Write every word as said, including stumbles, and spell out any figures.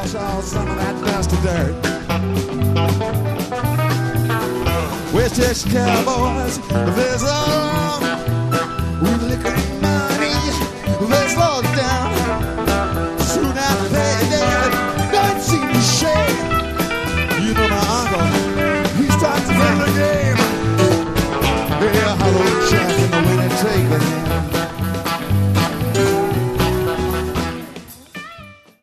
wash off some of that dust and dirt. West Texas cowboys, there's a we liquor